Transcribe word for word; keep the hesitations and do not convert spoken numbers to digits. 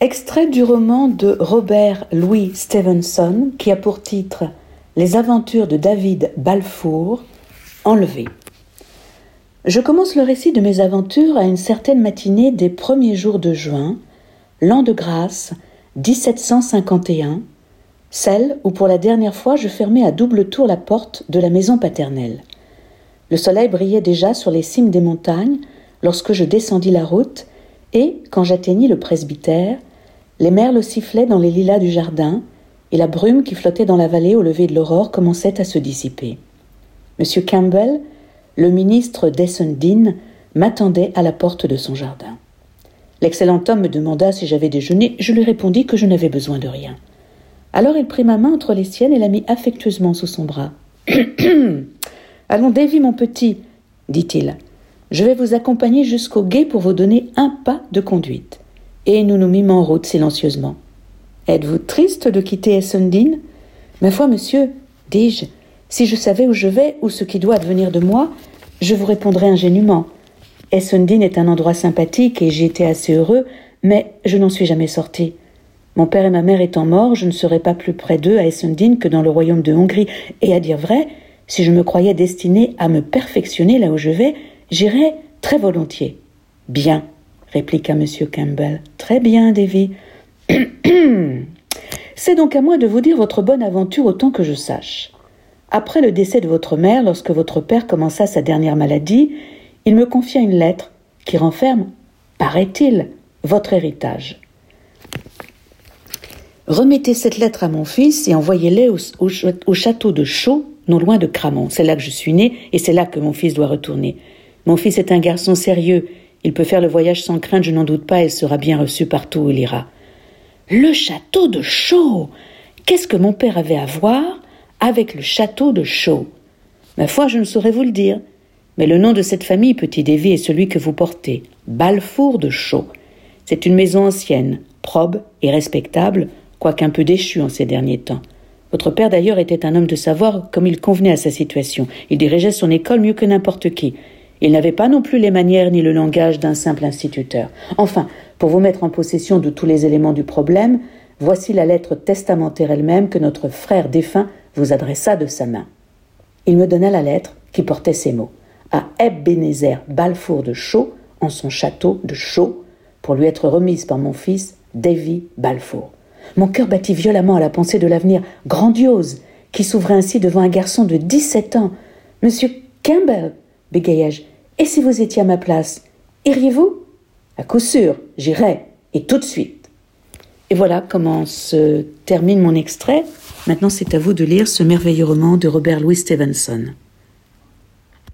Extrait du roman de Robert Louis Stevenson qui a pour titre « Les aventures de David Balfour, enlevé ». Je commence le récit de mes aventures à une certaine matinée des premiers jours de juin, l'an de grâce dix-sept cent cinquante et un, celle où pour la dernière fois je fermais à double tour la porte de la maison paternelle. Le soleil brillait déjà sur les cimes des montagnes lorsque je descendis la route et, quand j'atteignis le presbytère, les merles sifflaient dans les lilas du jardin et la brume qui flottait dans la vallée au lever de l'aurore commençait à se dissiper. Monsieur Campbell, le ministre d'Essendine, m'attendait à la porte de son jardin. L'excellent homme me demanda si j'avais déjeuné. Je lui répondis que je n'avais besoin de rien. Alors il prit ma main entre les siennes et la mit affectueusement sous son bras. « Allons, Davy, mon petit, dit-il. Je vais vous accompagner jusqu'au gué pour vous donner un pas de conduite. » Et nous nous mîmes en route silencieusement. « Êtes-vous triste de quitter Essendine ? » ?»« Ma foi, monsieur, dis-je, si je savais où je vais ou ce qui doit advenir de moi, je vous répondrais ingénument. Essendine est un endroit sympathique et j'y étais assez heureux, mais je n'en suis jamais sorti. Mon père et ma mère étant morts, je ne serais pas plus près d'eux à Essendine que dans le royaume de Hongrie. Et à dire vrai, si je me croyais destiné à me perfectionner là où je vais, j'irais très volontiers. »« Bien, » répliqua M. Campbell. « Très bien, Davy. C'est donc à moi de vous dire votre bonne aventure autant que je sache. Après le décès de votre mère, lorsque votre père commença sa dernière maladie, il me confia une lettre qui renferme, paraît-il, votre héritage. Remettez cette lettre à mon fils et envoyez-la au, au, au château de Chaux, non loin de Cramont. C'est là que je suis né et c'est là que mon fils doit retourner. Mon fils est un garçon sérieux. Il peut faire le voyage sans crainte, je n'en doute pas, et sera bien reçu partout où il ira. » Le château de Chaux ! Qu'est-ce que mon père avait à voir avec le château de Chaux ? Ma foi, je ne saurais vous le dire. Mais le nom de cette famille, petit Davy, est celui que vous portez, Balfour de Chaux. C'est une maison ancienne, probe et respectable, quoiqu'un peu déchue en ces derniers temps. Votre père d'ailleurs était un homme de savoir comme il convenait à sa situation. Il dirigeait son école mieux que n'importe qui. Il n'avait pas non plus les manières ni le langage d'un simple instituteur. Enfin, pour vous mettre en possession de tous les éléments du problème, voici la lettre testamentaire elle-même que notre frère défunt vous adressa de sa main. Il me donna la lettre qui portait ces mots. À Ebenezer Balfour de Chaux, en son château de Chaux, pour lui être remise par mon fils, Davy Balfour. Mon cœur battit violemment à la pensée de l'avenir grandiose qui s'ouvrait ainsi devant un garçon de dix-sept ans. « Monsieur Campbell !» bégayai-je. « Et si vous étiez à ma place, iriez-vous ?»« À coup sûr, j'irai, et tout de suite. » Et voilà comment se termine mon extrait. Maintenant, c'est à vous de lire ce merveilleux roman de Robert Louis Stevenson.